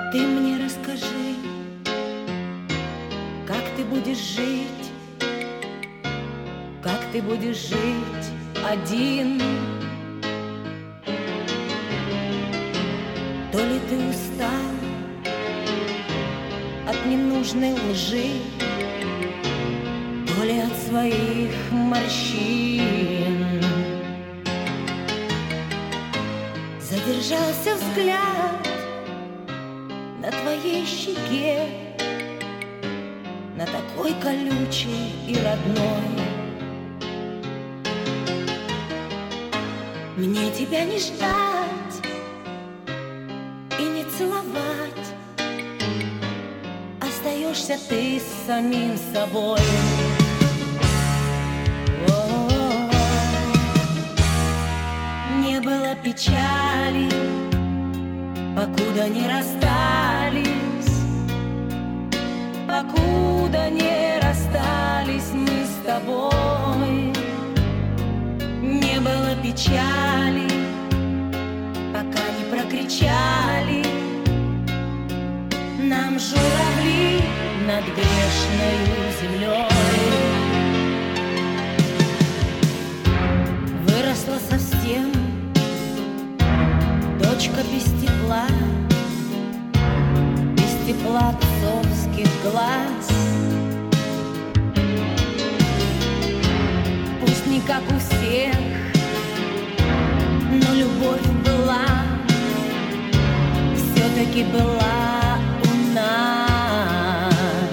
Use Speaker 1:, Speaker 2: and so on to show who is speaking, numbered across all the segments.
Speaker 1: Ты мне расскажи, как ты будешь жить, как ты будешь жить один. То ли ты устал от ненужной лжи, то ли от своих морщин. Задержался взгляд на твоей щеке, на такой колючей и родной. Мне тебя не ждать и не целовать, остаешься ты с самим собой. Не было печали, покуда не расстались, покуда не расстались мы с тобой. Не было печали, пока не прокричали нам журавли над грешною землей. Выросла совсем дочка без тепла отцовских глаз. Пусть не как у всех, но любовь была, все-таки была у нас.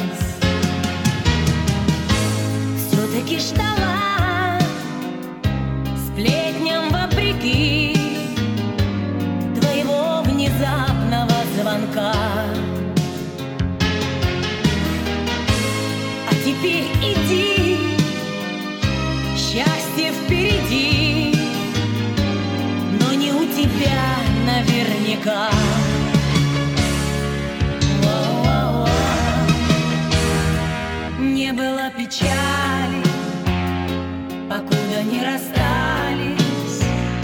Speaker 1: Все-таки ждала, сплетням вопреки, твоего внезапного звонка. Теперь иди, счастье впереди, но не у тебя наверняка. Не было печали, покуда не расстались,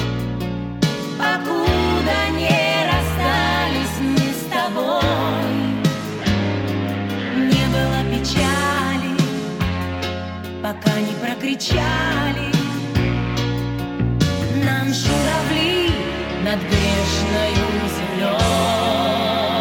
Speaker 1: покуда не расстались мы с тобой. Не было печали, пока не прокричали нам журавли над грешною землей.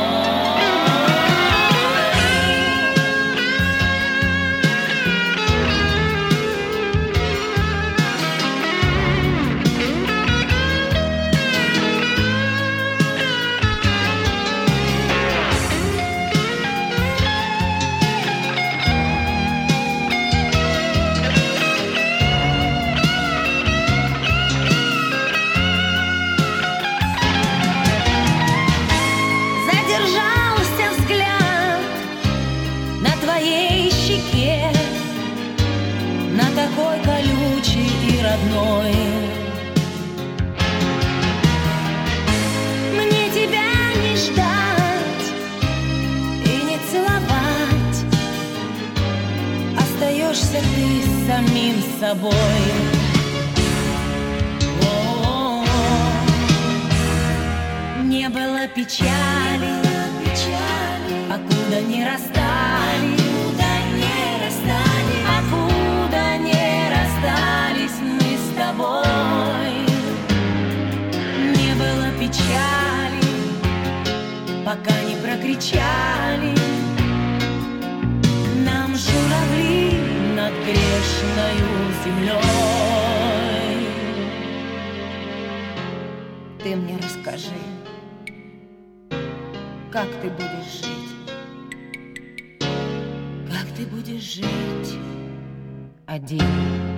Speaker 1: На такой колючей и родной. Мне тебя не ждать и не целовать, остаешься ты с самим собой. Не было печали, покуда не расстались, покуда не расстались мы с тобой. Не было печали, пока не прокричали нам журавли над грешною землей. Ты мне расскажи, как ты будешь жить, как ты будешь жить один.